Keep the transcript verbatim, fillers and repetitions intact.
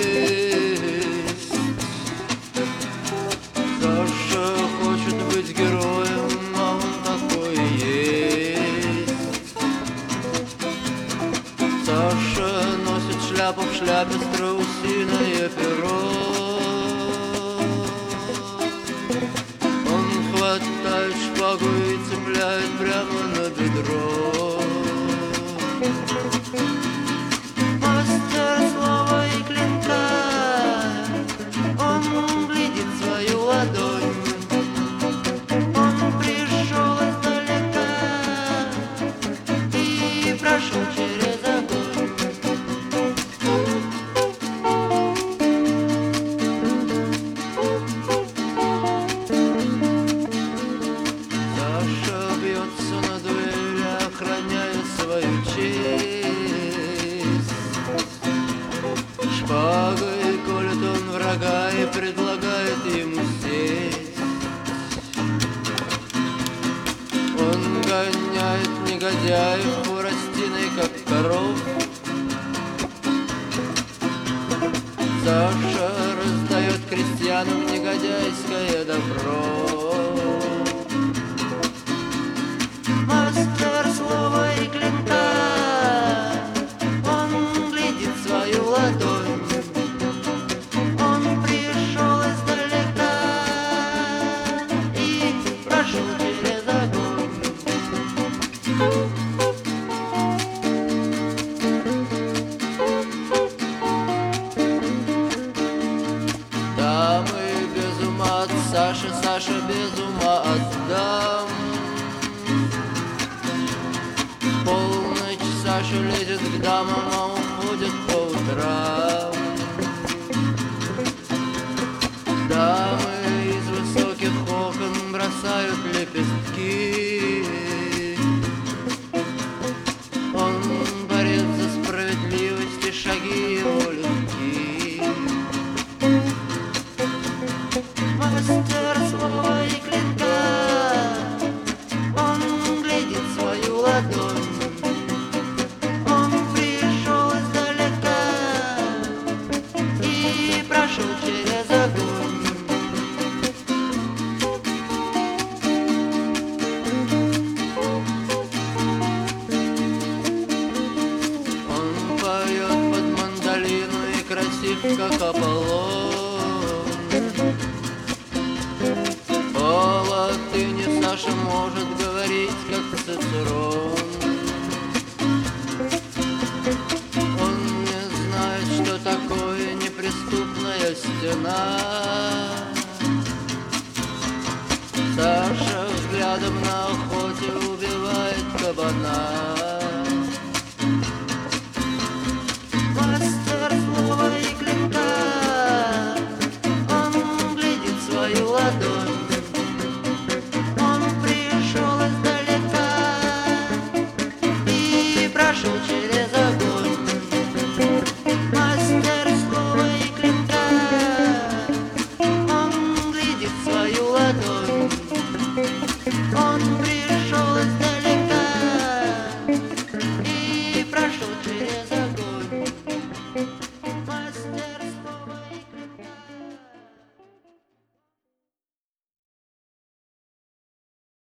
Саша хочет быть героем, а он такой и есть. Саша носит шляпу в шляпе, страусиное перо. Он хватает шпагу и цепляет прямо на бедро. Мастер слова и клинка, он глядит свою ладонь. Он пришел издалека и прошел через огонь. Саша бьется на дуэли, охраняя свою честь. Шпагой колет он врага и предлагает ему сесть. Он гоняет негодяев хворостиной, как коров. Саша раздает крестьянам негодяйское добро. Мастер слова и клинка, он глядит свою ладонь. Он пришел издалека и прошел через огонь. Дамы без ума от Саши, Саша без ума от дам. Полночь Саша лезет к дамам, а уходит по утрам. Дамы из высоких окон бросают лепестки. Он борец за справедливость, и шаги его легки. Мастер слова и клинка, он глядит свою ладонь. Он пришел издалека и прошел через огонь. Он поет под мандолину и красив, как Аполлон. По латыни Саша может говорить, как Цицерон. Он не знает, что такое неприступная стена. Саша взглядом на охоте убивает кабана.